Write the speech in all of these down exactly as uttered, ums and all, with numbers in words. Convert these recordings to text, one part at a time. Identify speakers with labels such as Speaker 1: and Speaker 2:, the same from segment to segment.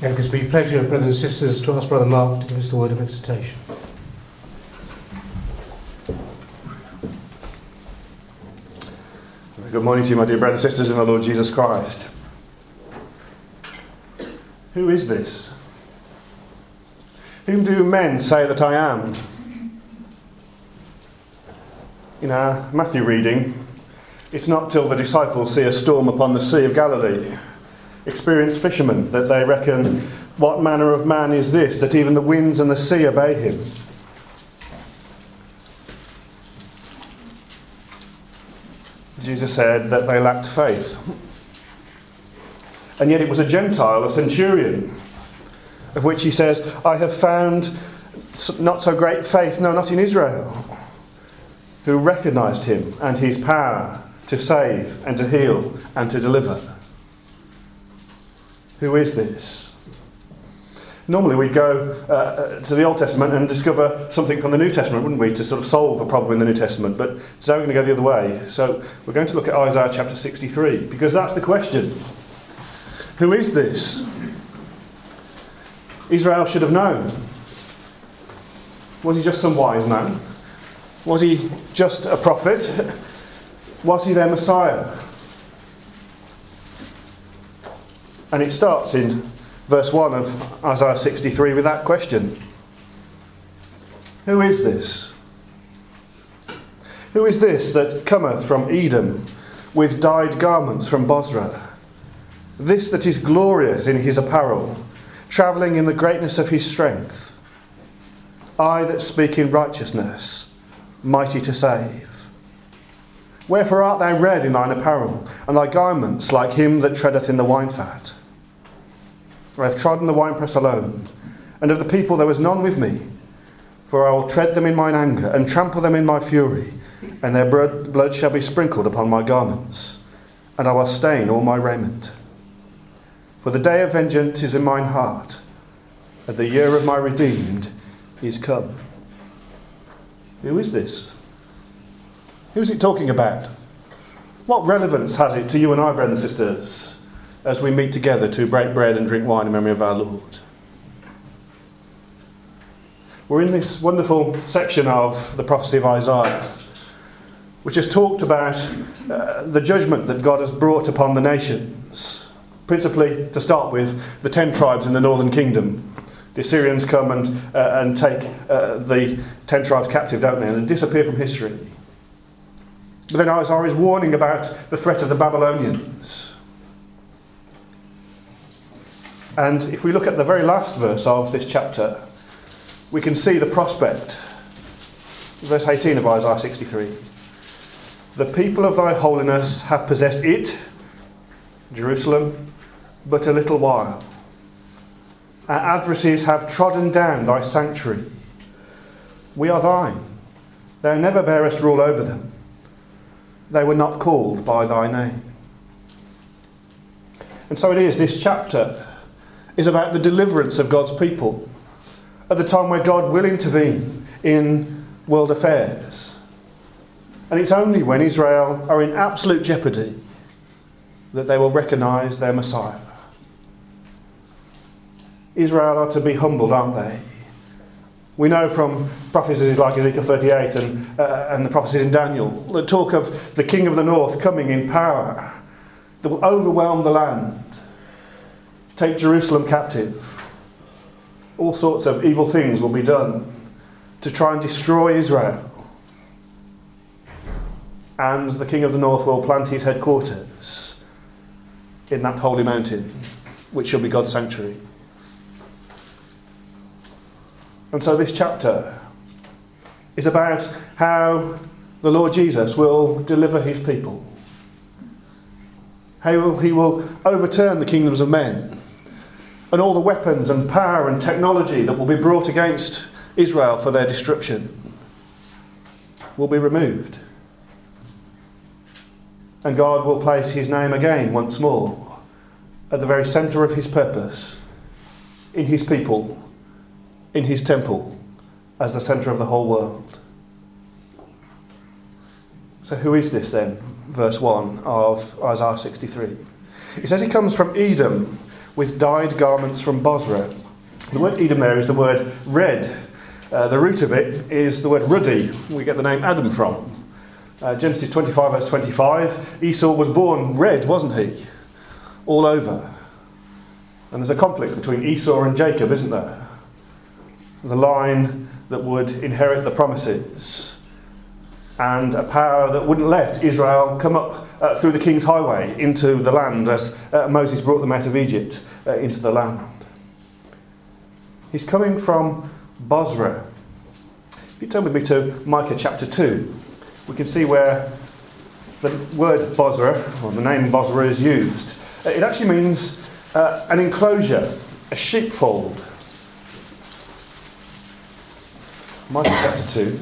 Speaker 1: It gives me pleasure, brothers and sisters, to ask Brother Mark to give us the word of exhortation.
Speaker 2: Good morning to you, my dear brothers and sisters in the Lord Jesus Christ. Who is this? Whom do men say that I am? In our Matthew reading, it's not till the disciples see a storm upon the Sea of Galilee, experienced fishermen, that they reckon, what manner of man is this, that even the winds and the sea obey him? Jesus said that they lacked faith. And yet it was a Gentile, a centurion, of which he says, I have found not so great faith, no, not in Israel, who recognised him and his power to save and to heal and to deliver. Who is this? Normally we'd go uh, to the Old Testament and discover something from the New Testament, wouldn't we, to sort of solve a problem in the New Testament. But today we're going to go the other way. So we're going to look at Isaiah chapter sixty-three, because that's the question. Who is this? Israel should have known. Was he just some wise man? Was he just a prophet? Was he their Messiah? And it starts in verse one of Isaiah sixty-three with that question. Who is this? Who is this that cometh from Edom with dyed garments from Bozrah? This that is glorious in his apparel, travelling in the greatness of his strength. I that speak in righteousness, mighty to save. Wherefore art thou red in thine apparel, and thy garments like him that treadeth in the wine fat? I have trodden the winepress alone, and of the people there was none with me. For I will tread them in mine anger, and trample them in my fury, and their blood, blood shall be sprinkled upon my garments, and I will stain all my raiment. For the day of vengeance is in mine heart, and the year of my redeemed is come. Who is this? Who is it talking about? What relevance has it to you and I, brothers and sisters, as we meet together to break bread and drink wine in memory of our Lord? We're in this wonderful section of the prophecy of Isaiah, which has talked about uh, the judgment that God has brought upon the nations, principally, to start with, the ten tribes in the northern kingdom. The Assyrians come and, uh, and take uh, the ten tribes captive, don't they, and disappear from history. But then Isaiah is warning about the threat of the Babylonians. And if we look at the very last verse of this chapter, we can see the prospect. Verse eighteen of Isaiah sixty-three. The people of thy holiness have possessed it, Jerusalem, but a little while. Our adversaries have trodden down thy sanctuary. We are thine. Thou never bearest rule over them. They were not called by thy name. And so it is, this chapter is about the deliverance of God's people at the time where God will intervene in world affairs. And it's only when Israel are in absolute jeopardy that they will recognise their Messiah. Israel are to be humbled, aren't they? We know from prophecies like Ezekiel thirty-eight and, uh, and the prophecies in Daniel that talk of the king of the north coming in power that will overwhelm the land, take Jerusalem captive. All sorts of evil things will be done to try and destroy Israel. And the king of the north will plant his headquarters in that holy mountain, which shall be God's sanctuary. And so this chapter is about how the Lord Jesus will deliver his people. How he will overturn the kingdoms of men, and all the weapons and power and technology that will be brought against Israel for their destruction will be removed. And God will place his name again once more at the very centre of his purpose, in his people, in his temple, as the centre of the whole world. So who is this then? Verse one of Isaiah sixty-three. It says he comes from Edom with dyed garments from Bozrah. The word Edom there is the word red. Uh, the root of it is the word ruddy. We get the name Adam from. Uh, Genesis twenty-five verse twenty-five, Esau was born red, wasn't he? All over. And there's a conflict between Esau and Jacob, isn't there? The line that would inherit the promises, and a power that wouldn't let Israel come up uh, through the king's highway into the land as uh, Moses brought them out of Egypt uh, into the land. He's coming from Bozrah. If you turn with me to Micah chapter two, we can see where the word Bozrah, or the name Bozrah, is used. It actually means uh, an enclosure, a sheepfold. Micah chapter two.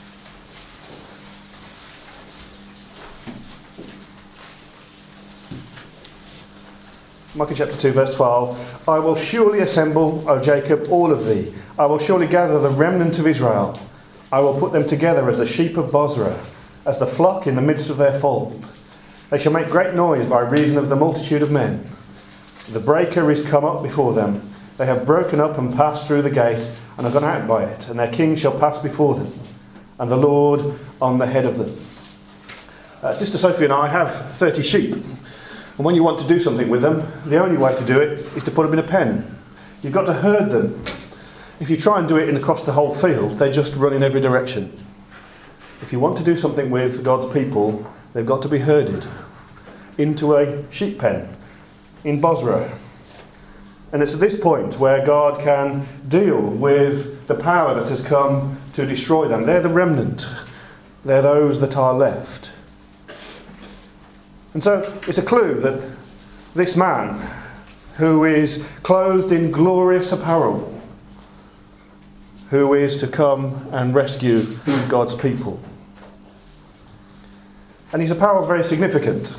Speaker 2: Micah chapter two verse twelve. I will surely assemble, O Jacob, all of thee. I will surely gather the remnant of Israel. I will put them together as the sheep of Bozrah, as the flock in the midst of their fold. They shall make great noise by reason of the multitude of men. The breaker is come up before them. They have broken up and passed through the gate, and are gone out by it, and their king shall pass before them, and the Lord on the head of them. Uh, Sister Sophie and I have thirty sheep, and when you want to do something with them, the only way to do it is to put them in a pen. You've got to herd them. If you try and do it in across the whole field, they just run in every direction. If you want to do something with God's people, they've got to be herded into a sheep pen in Bozrah. And it's at this point where God can deal with the power that has come to destroy them. They're the remnant. They're those that are left. And so it's a clue that this man, who is clothed in glorious apparel, who is to come and rescue God's people. And his apparel is very significant.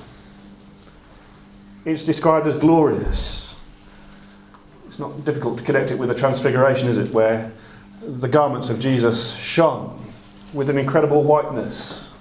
Speaker 2: It's described as glorious. It's not difficult to connect it with the Transfiguration, is it? Where the garments of Jesus shone with an incredible whiteness.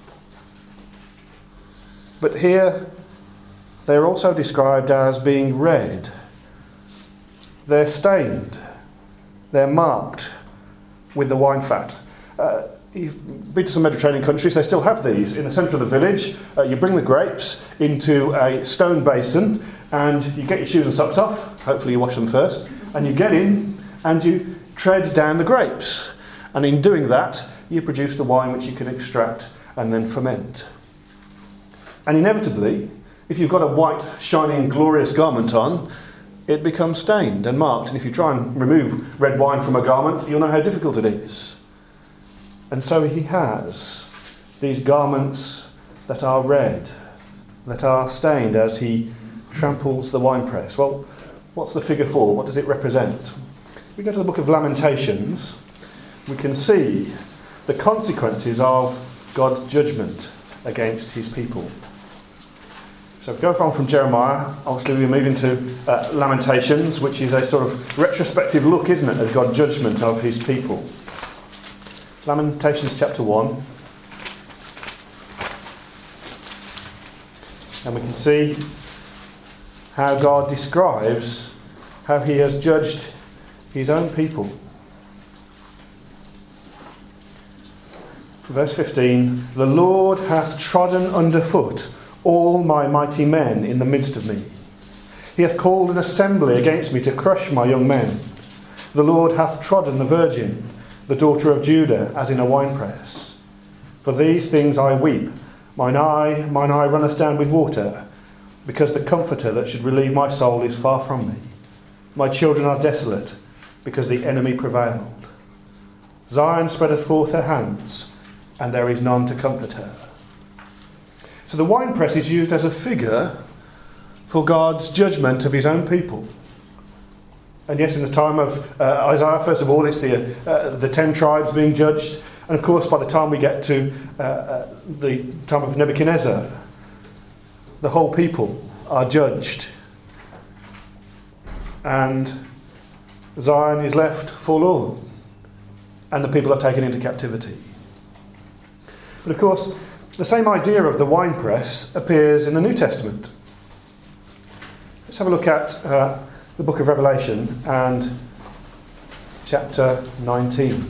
Speaker 2: But here they're also described as being red. They're stained. They're marked with the wine fat. Uh, you've been to some Mediterranean countries, they still have these. In the centre of the village, uh, you bring the grapes into a stone basin, and you get your shoes and socks off. Hopefully you wash them first. And you get in and you tread down the grapes. And in doing that, you produce the wine which you can extract and then ferment. And inevitably, if you've got a white, shining, glorious garment on, it becomes stained and marked. And if you try and remove red wine from a garment, you'll know how difficult it is. And so he has these garments that are red, that are stained as he tramples the winepress. Well, what's the figure for? What does it represent? If we go to the book of Lamentations, we can see the consequences of God's judgment against his people. So if we go on from Jeremiah, obviously we move into uh, Lamentations, which is a sort of retrospective look, isn't it, at God's judgment of his people. Lamentations chapter one. And we can see how God describes how he has judged his own people. Verse fifteen, the Lord hath trodden underfoot all my mighty men in the midst of me. He hath called an assembly against me to crush my young men. The Lord hath trodden the virgin, the daughter of Judah, as in a winepress. For these things I weep. Mine eye, mine eye runneth down with water, because the comforter that should relieve my soul is far from me. My children are desolate, because the enemy prevailed. Zion spreadeth forth her hands, and there is none to comfort her. So the winepress is used as a figure for God's judgment of his own people. And yes, in the time of uh, Isaiah, first of all, it's the uh, the ten tribes being judged. And of course, by the time we get to uh, uh, the time of Nebuchadnezzar, the whole people are judged. And Zion is left forlorn. And the people are taken into captivity. But of course, the same idea of the winepress appears in the New Testament. Let's have a look at uh, the book of Revelation and chapter nineteen.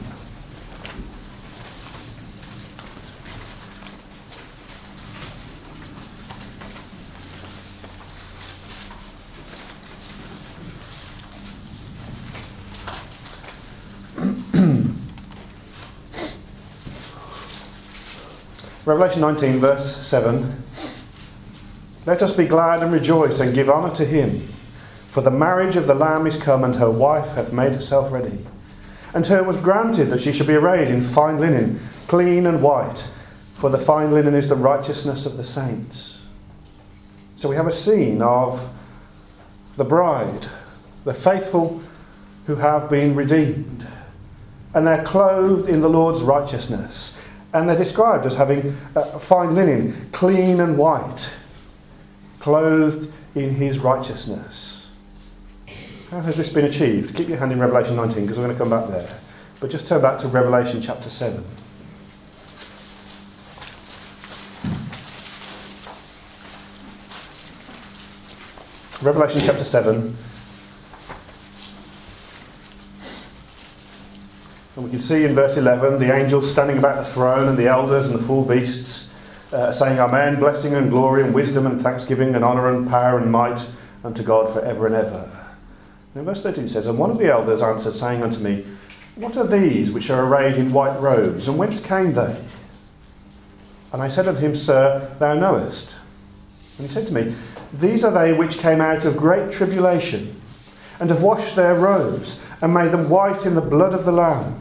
Speaker 2: Revelation nineteen, verse seven. Let us be glad and rejoice and give honour to him, for the marriage of the Lamb is come, and her wife hath made herself ready. And her was granted that she should be arrayed in fine linen, clean and white, for the fine linen is the righteousness of the saints. So we have a scene of the bride, the faithful who have been redeemed, and they're clothed in the Lord's righteousness. And they're described as having uh, fine linen, clean and white, clothed in his righteousness. How has this been achieved? Keep your hand in Revelation nineteen, because we're going to come back there. But just turn back to Revelation chapter seven. Revelation chapter seven. And we can see in verse eleven the angels standing about the throne and the elders and the four beasts uh, saying, Amen, blessing and glory and wisdom and thanksgiving and honour and power and might unto God for ever and ever. And in verse thirteen it says, And one of the elders answered, saying unto me, What are these which are arrayed in white robes, and whence came they? And I said unto him, Sir, thou knowest. And he said to me, These are they which came out of great tribulation, and have washed their robes, and made them white in the blood of the Lamb.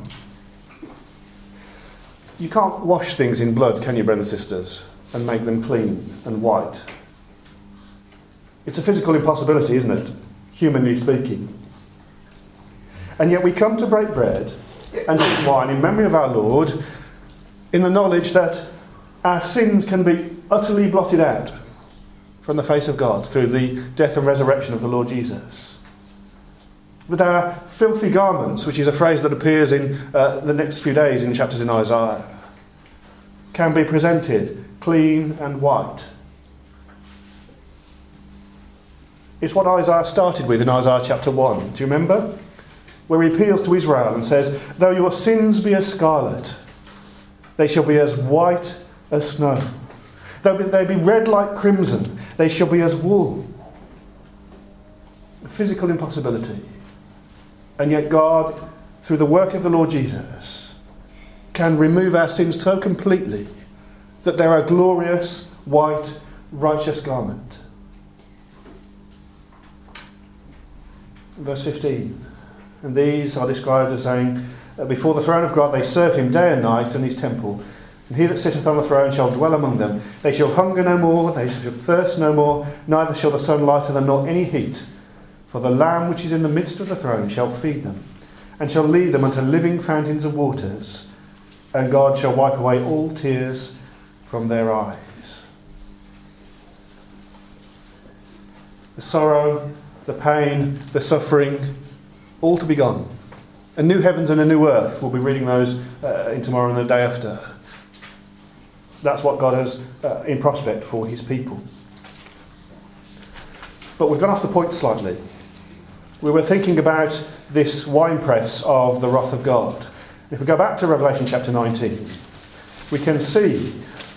Speaker 2: You can't wash things in blood, can you, brothers and sisters, and make them clean and white? It's a physical impossibility, isn't it? Humanly speaking. And yet we come to break bread and drink wine in memory of our Lord, in the knowledge that our sins can be utterly blotted out from the face of God through the death and resurrection of the Lord Jesus. That our filthy garments, which is a phrase that appears in uh, the next few days in chapters in Isaiah, can be presented clean and white. It's what Isaiah started with in Isaiah chapter one. Do you remember? Where he appeals to Israel and says, Though your sins be as scarlet, they shall be as white as snow. Though they be red like crimson, they shall be as wool. A physical impossibility. And yet God, through the work of the Lord Jesus, can remove our sins so completely that they're a glorious, white, righteous garment. Verse fifteen. And these are described as saying, Before the throne of God they serve him day and night in his temple. And he that sitteth on the throne shall dwell among them. They shall hunger no more, they shall thirst no more, neither shall the sun lighten them nor any heat. For the Lamb which is in the midst of the throne shall feed them, and shall lead them unto living fountains of waters, and God shall wipe away all tears from their eyes. The sorrow, the pain, the suffering, all to be gone. A new heavens and a new earth. We'll be reading those uh, in tomorrow and the day after. That's what God has uh, in prospect for his people. But we've gone off the point slightly. We were thinking about this winepress of the wrath of God. If we go back to Revelation chapter nineteen, we can see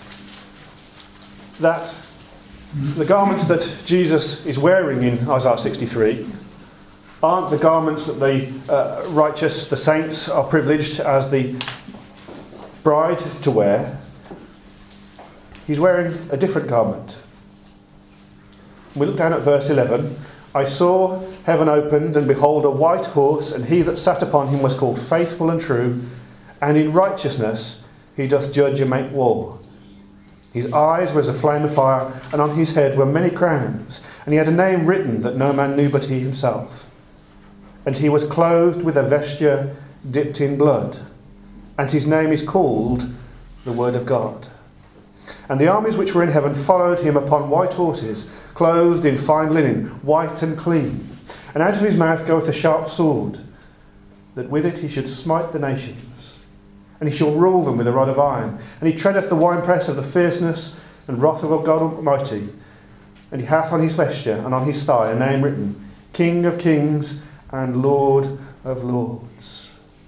Speaker 2: that the garments that Jesus is wearing in Isaiah sixty-three aren't the garments that the uh, righteous, the saints, are privileged as the bride to wear. He's wearing a different garment. We look down at verse eleven. I saw heaven opened, and behold a white horse, and he that sat upon him was called Faithful and True, and in righteousness he doth judge and make war. His eyes were as a flame of fire, and on his head were many crowns, and he had a name written that no man knew but he himself. And he was clothed with a vesture dipped in blood, and his name is called the Word of God. And the armies which were in heaven followed him upon white horses, clothed in fine linen, white and clean. And out of his mouth goeth a sharp sword, that with it he should smite the nations. And he shall rule them with a rod of iron. And he treadeth the winepress of the fierceness and wrath of God Almighty. And he hath on his vesture and on his thigh a name written, King of kings and Lord of lords.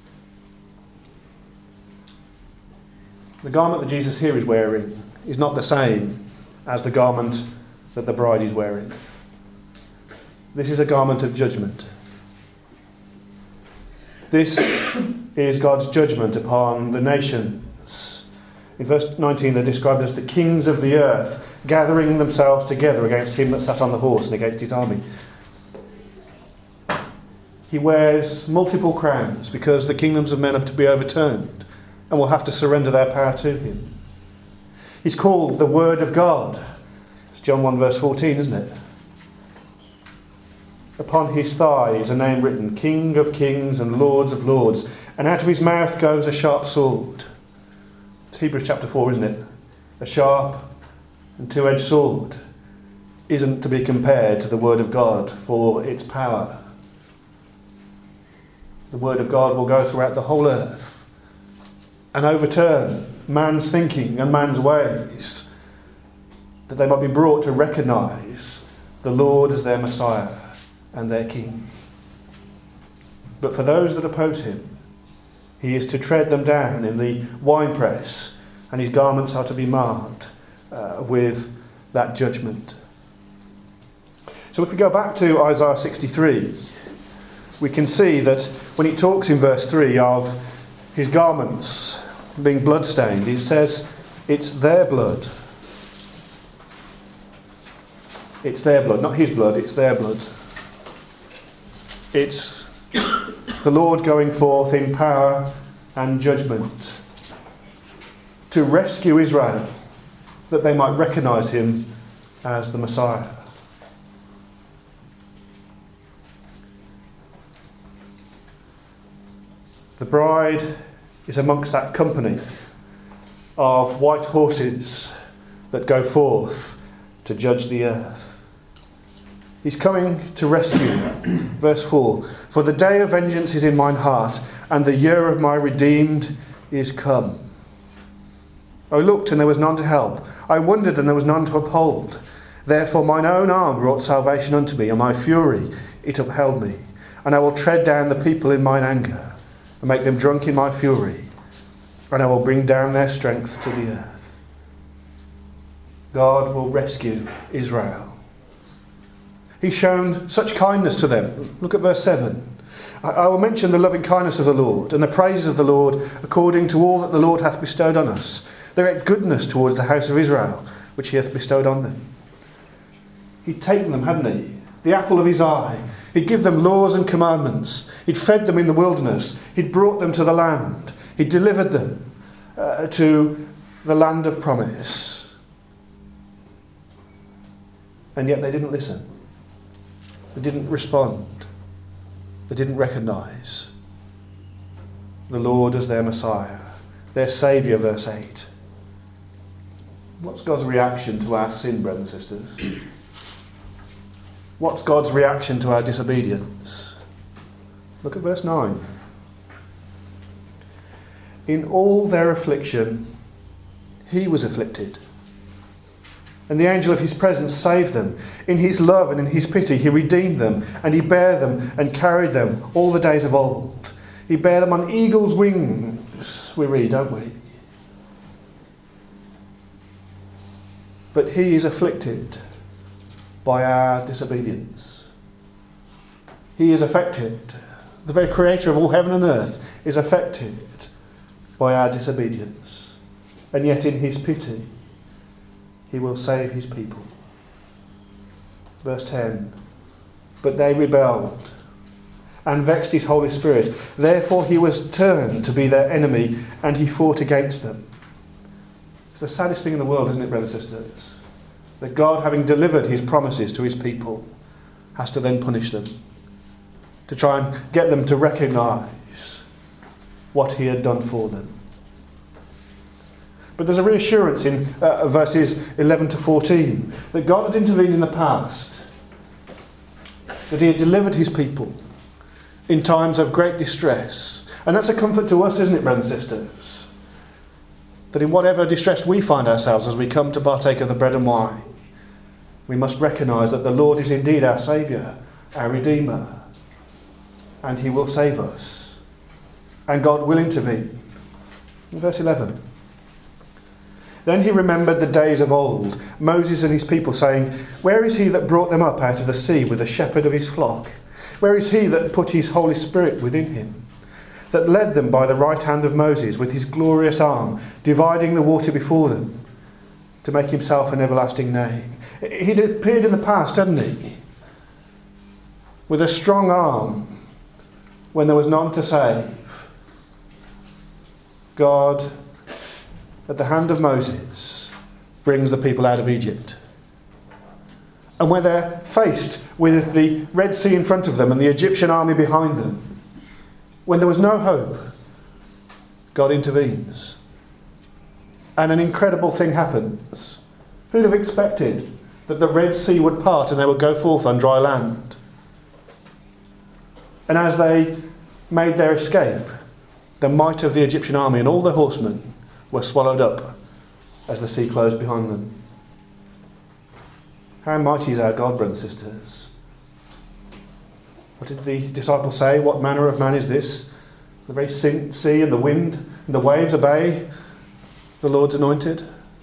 Speaker 2: The garment that Jesus here is wearing is not the same as the garment that the bride is wearing. This is a garment of judgment. This is God's judgment upon the nations. In verse nineteen, they're described as the kings of the earth, gathering themselves together against him that sat on the horse and against his army. He wears multiple crowns because the kingdoms of men are to be overturned and will have to surrender their power to him. He's called the Word of God. It's John one verse fourteen, isn't it? Upon his thigh is a name written, King of kings and Lords of lords. And out of his mouth goes a sharp sword. It's Hebrews chapter four, isn't it? A sharp and two-edged sword isn't to be compared to the Word of God for its power. The Word of God will go throughout the whole earth and overturn man's thinking and man's ways, that they might be brought to recognise the Lord as their Messiah and their King. But for those that oppose him, he is to tread them down in the winepress, and his garments are to be marked uh, with that judgment. So if we go back to Isaiah sixty-three, we can see that when he talks in verse three of his garments being bloodstained, he says it's their blood. It's their blood, not his blood, it's their blood. It's the Lord going forth in power and judgment to rescue Israel, that they might recognise him as the Messiah. The bride is amongst that company of white horses that go forth to judge the earth. He's coming to rescue. Verse four, for the day of vengeance is in mine heart, and the year of my redeemed is come. I looked, and there was none to help. I wondered, and there was none to uphold. Therefore mine own arm brought salvation unto me, and my fury it upheld me. And I will tread down the people in mine anger, and make them drunk in my fury, and I will bring down their strength to the earth. God will rescue Israel. He's shown such kindness to them. Look at verse seven. I, I will mention the loving kindness of the Lord, and the praises of the Lord, according to all that the Lord hath bestowed on us. There is goodness towards the house of Israel, which he hath bestowed on them. He'd taken them, hadn't he? The apple of his eye. He'd give them laws and commandments. He'd fed them in the wilderness. He'd brought them to the land. He'd delivered them uh, to the land of promise. And yet they didn't listen. They didn't respond. They didn't recognise the Lord as their Messiah, their Saviour, verse eight. What's God's reaction to our sin, brothers and sisters? What's God's reaction to our disobedience? Look at verse nine. In all their affliction, he was afflicted, and the angel of his presence saved them. In his love and in his pity he redeemed them, and he bare them and carried them all the days of old. He bare them on eagle's wings, we read, don't we? But he is afflicted by our disobedience. He is affected. The very creator of all heaven and earth is affected by our disobedience. And yet in his pity, he will save his people. Verse ten. But they rebelled and vexed his Holy Spirit. Therefore he was turned to be their enemy, and he fought against them. It's the saddest thing in the world, isn't it, brothers and sisters? That God, having delivered his promises to his people, has to then punish them, to try and get them to recognise what he had done for them. But there's a reassurance in uh, verses eleven to fourteen that God had intervened in the past, that he had delivered his people in times of great distress. And that's a comfort to us, isn't it, brothers and sisters? That in whatever distress we find ourselves as we come to partake of the bread and wine, we must recognise that the Lord is indeed our Saviour our Redeemer, and he will save us, and God will intervene. In verse eleven. Then he remembered the days of old, Moses and his people, saying, "Where is he that brought them up out of the sea with the shepherd of his flock? Where is he that put his Holy Spirit within him, that led them by the right hand of Moses with his glorious arm, dividing the water before them, to make himself an everlasting name?" He'd appeared in the past, hadn't he? With a strong arm when there was none to save. God, at the hand of Moses, brings the people out of Egypt. And when they're faced with the Red Sea in front of them and the Egyptian army behind them, when there was no hope, God intervenes. And an incredible thing happens. Who'd have expected that the Red Sea would part and they would go forth on dry land? And as they made their escape, the might of the Egyptian army and all the horsemen were swallowed up as the sea closed behind them. How mighty is our God, brothers and sisters? What did the disciples say? What manner of man is this? The very sea and the wind and the waves obey the Lord's anointed.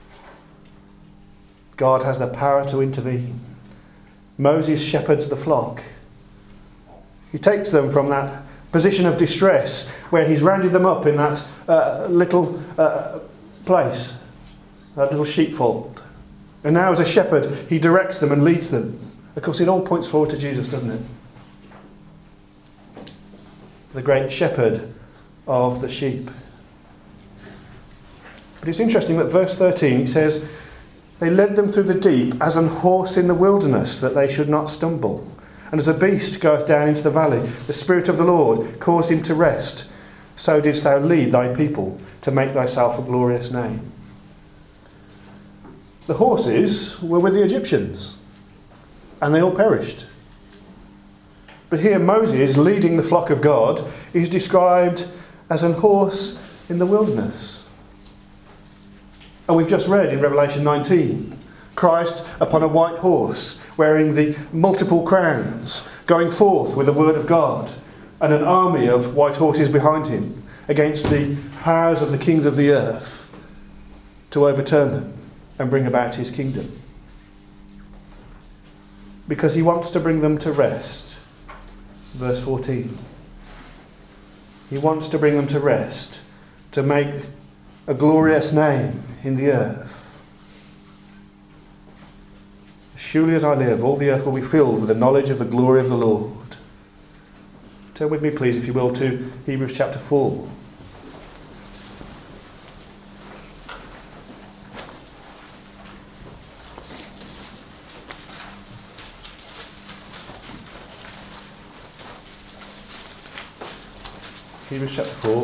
Speaker 2: God has the power to intervene. Moses shepherds the flock. He takes them from that position of distress where he's rounded them up in that uh, little uh, place, that little sheepfold. And now as a shepherd, he directs them and leads them. Of course, it all points forward to Jesus, doesn't it? The great shepherd of the sheep. But it's interesting that verse thirteen, it says, "They led them through the deep as an horse in the wilderness, that they should not stumble. And as a beast goeth down into the valley, the Spirit of the Lord caused him to rest. So didst thou lead thy people to make thyself a glorious name." The horses were with the Egyptians, and they all perished. But here Moses, leading the flock of God, is described as an horse in the wilderness. And we've just read in Revelation nineteen, Christ upon a white horse, wearing the multiple crowns, going forth with the word of God, and an army of white horses behind him, against the powers of the kings of the earth, to overturn them and bring about his kingdom. Because he wants to bring them to rest. Verse fourteen. He wants to bring them to rest, to make a glorious name in the earth. Surely as I live, all the earth will be filled with the knowledge of the glory of the Lord. Turn with me, please, if you will, to Hebrews chapter four. Hebrews chapter four.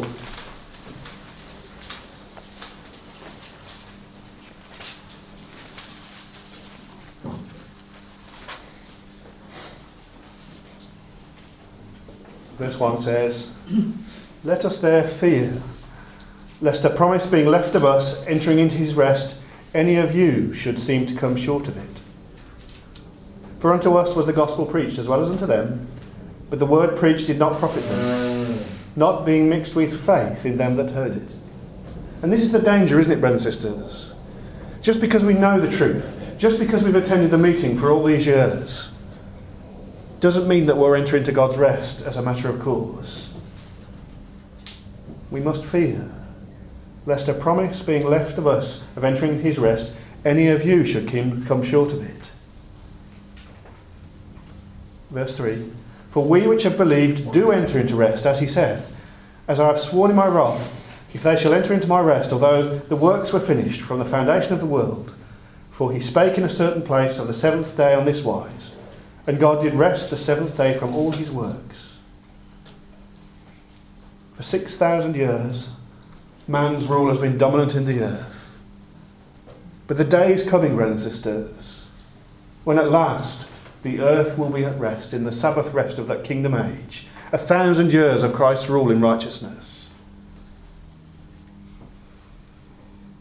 Speaker 2: Verse one says, "Let us there fear, lest a promise being left of us, entering into his rest, any of you should seem to come short of it. For unto us was the gospel preached, as well as unto them, but the word preached did not profit them, not being mixed with faith in them that heard it." And this is the danger, isn't it, brothers and sisters? Just because we know the truth, just because we've attended the meeting for all these years, doesn't mean that we're entering into God's rest as a matter of course. We must fear, lest a promise being left of us of entering his rest, any of you should come short of it. Verse three, "For we which have believed do enter into rest, as he saith, As I have sworn in my wrath, if they shall enter into my rest, although the works were finished from the foundation of the world. For he spake in a certain place of the seventh day on this wise, and God did rest the seventh day from all his works." For six thousand years, man's rule has been dominant in the earth. But the day is coming, brothers and sisters, when at last the earth will be at rest, in the Sabbath rest of that kingdom age. A thousand years of Christ's rule in righteousness.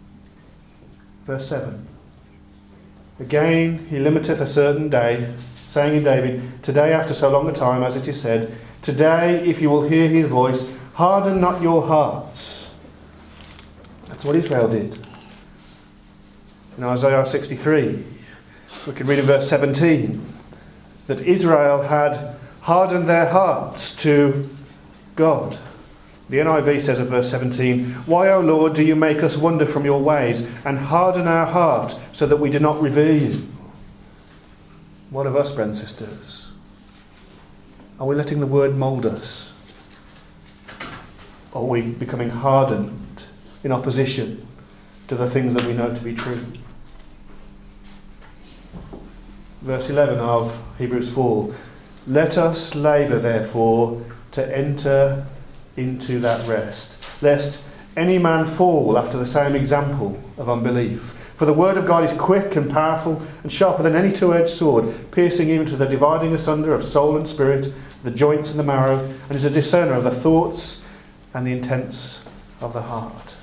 Speaker 2: Verse seven. "Again he limiteth a certain day, saying in David, today after so long a time, as it is said, today if you will hear his voice, harden not your hearts. That's what Israel did. In Isaiah sixty-three, we can read in verse seventeen that Israel had hardened their hearts to God. The N I V says of verse seventeen, why, O Lord, do you make us wander from your ways and harden our heart so that we do not revere you? What of us, brothers and sisters? Are we letting the word mould us? Or are we becoming hardened in opposition to the things that we know to be true? Verse eleven of Hebrews four, let us labour therefore to enter into that rest, lest any man fall after the same example of unbelief. For the word of God is quick and powerful and sharper than any two-edged sword, piercing even to the dividing asunder of soul and spirit, the joints and the marrow, and is a discerner of the thoughts and the intents of the heart.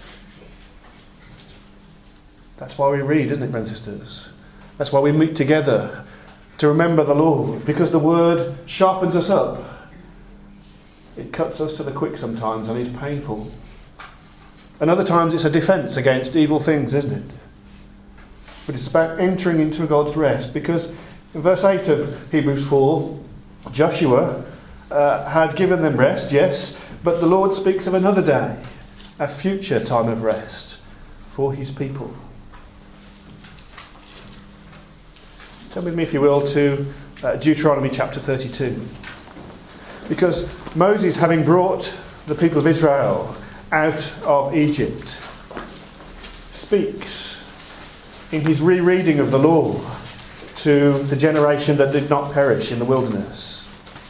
Speaker 2: That's why we read, isn't it, brothers and sisters? That's why we meet together, to remember the Lord, because the word sharpens us up. It cuts us to the quick sometimes and is painful. And other times it's a defence against evil things, isn't it? But it's about entering into God's rest, because in verse eight of Hebrews four, Joshua uh, had given them rest, yes, but the Lord speaks of another day, a future time of rest for his people. Turn with me, if you will, to uh, Deuteronomy chapter thirty-two. Because Moses, having brought the people of Israel out of Egypt, speaks in his rereading of the law to the generation that did not perish in the wilderness.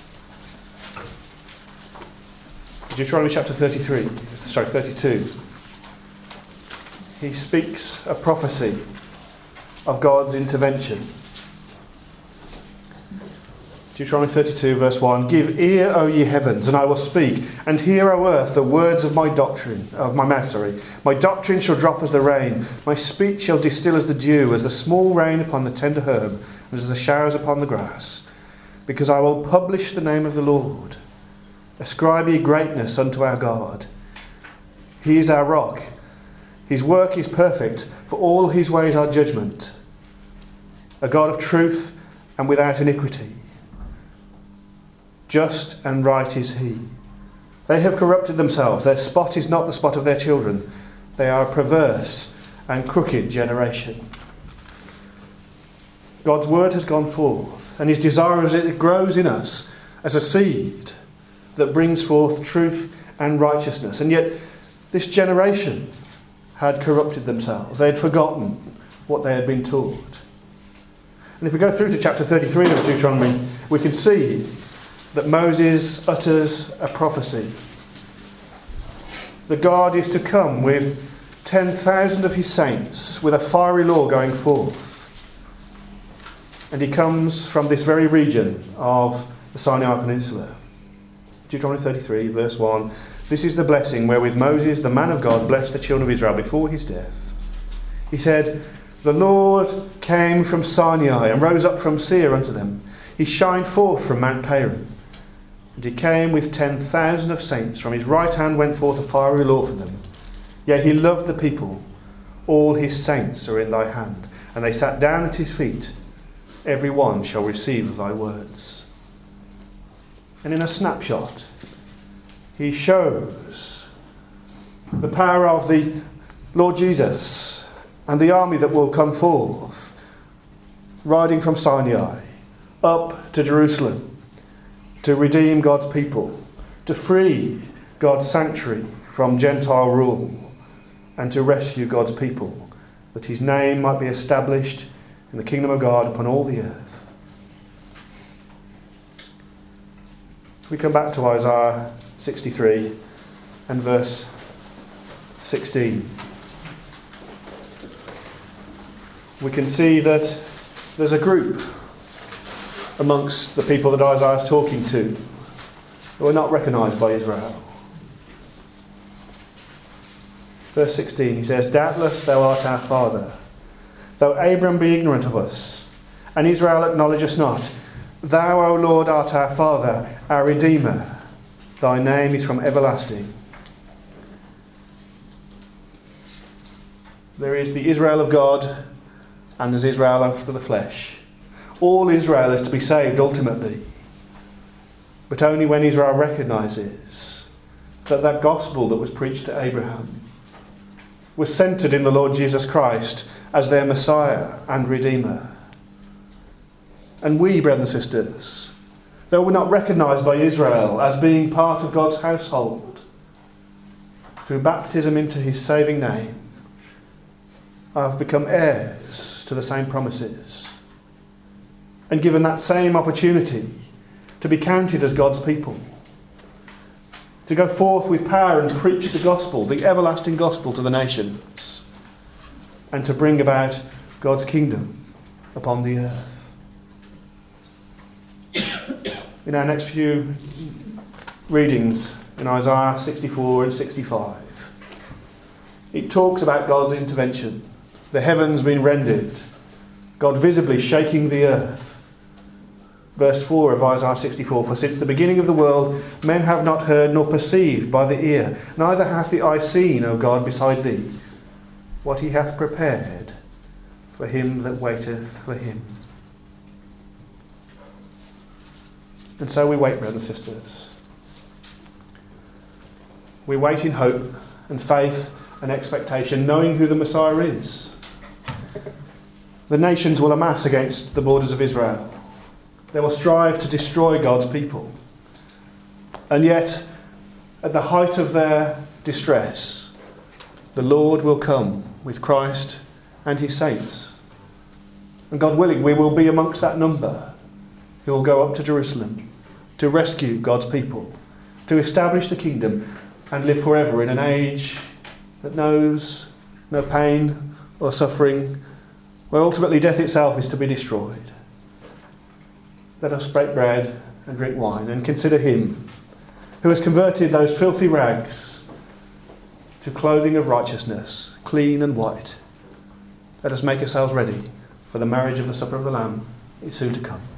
Speaker 2: Deuteronomy chapter thirty-three, sorry, thirty-two. He speaks a prophecy of God's intervention. Deuteronomy thirty-two, verse one. Give ear, O ye heavens, and I will speak, and hear, O earth, the words of my doctrine, of my mouth, sorry. My doctrine shall drop as the rain, my speech shall distill as the dew, as the small rain upon the tender herb, and as the showers upon the grass. Because I will publish the name of the Lord. Ascribe ye greatness unto our God. He is our rock. His work is perfect, for all his ways are judgment. A God of truth and without iniquity. Just and right is he. They have corrupted themselves. Their spot is not the spot of their children. They are a perverse and crooked generation. God's word has gone forth, and his desire is that it grows in us as a seed that brings forth truth and righteousness. And yet this generation had corrupted themselves. They had forgotten what they had been taught. And if we go through to chapter thirty-three of Deuteronomy, we can see that Moses utters a prophecy. That God is to come with ten thousand of his saints with a fiery law going forth. And he comes from this very region of the Sinai Peninsula. Deuteronomy thirty-three, verse one. This is the blessing wherewith Moses, the man of God, blessed the children of Israel before his death. He said, the Lord came from Sinai and rose up from Seir unto them. He shined forth from Mount Paran. And he came with ten thousand of saints. From his right hand went forth a fiery law for them. Yea, he loved the people. All his saints are in thy hand. And they sat down at his feet. Every one shall receive of thy words. And in a snapshot, he shows the power of the Lord Jesus and the army that will come forth, riding from Sinai up to Jerusalem, to redeem God's people, to free God's sanctuary from Gentile rule, and to rescue God's people, that his name might be established in the kingdom of God upon all the earth. We come back to Isaiah sixty-three and verse sixteen. We can see that there's a group amongst the people that Isaiah is talking to who are not recognised by Israel. Verse sixteen, he says, doubtless thou art our father, though Abram be ignorant of us, and Israel acknowledge us not. Thou, O Lord, art our Father, our Redeemer. Thy name is from everlasting. There is the Israel of God, and there's Israel after the flesh. All Israel is to be saved ultimately, but only when Israel recognises that that gospel that was preached to Abraham was centred in the Lord Jesus Christ as their Messiah and Redeemer. And we, brothers and sisters, though we're not recognised by Israel as being part of God's household, through baptism into his saving name, have become heirs to the same promises and given that same opportunity to be counted as God's people, to go forth with power and preach the gospel, the everlasting gospel, to the nations, and to bring about God's kingdom upon the earth. In our next few readings in Isaiah sixty-four and sixty-five, it talks about God's intervention, the heavens being rendered, God visibly shaking the earth. Verse four of Isaiah sixty-four, for since the beginning of the world men have not heard nor perceived by the ear, neither hath the eye seen, O God, beside thee, what he hath prepared for him that waiteth for him. And so we wait, brothers and sisters. We wait in hope and faith and expectation, knowing who the Messiah is. The nations will amass against the borders of Israel. They will strive to destroy God's people. And yet, at the height of their distress, the Lord will come with Christ and his saints. And God willing, we will be amongst that number who will go up to Jerusalem to rescue God's people, to establish the kingdom and live forever in an age that knows no pain or suffering, where ultimately death itself is to be destroyed. Let us break bread and drink wine and consider him who has converted those filthy rags to clothing of righteousness, clean and white. Let us make ourselves ready for the marriage of the supper of the Lamb is soon to come.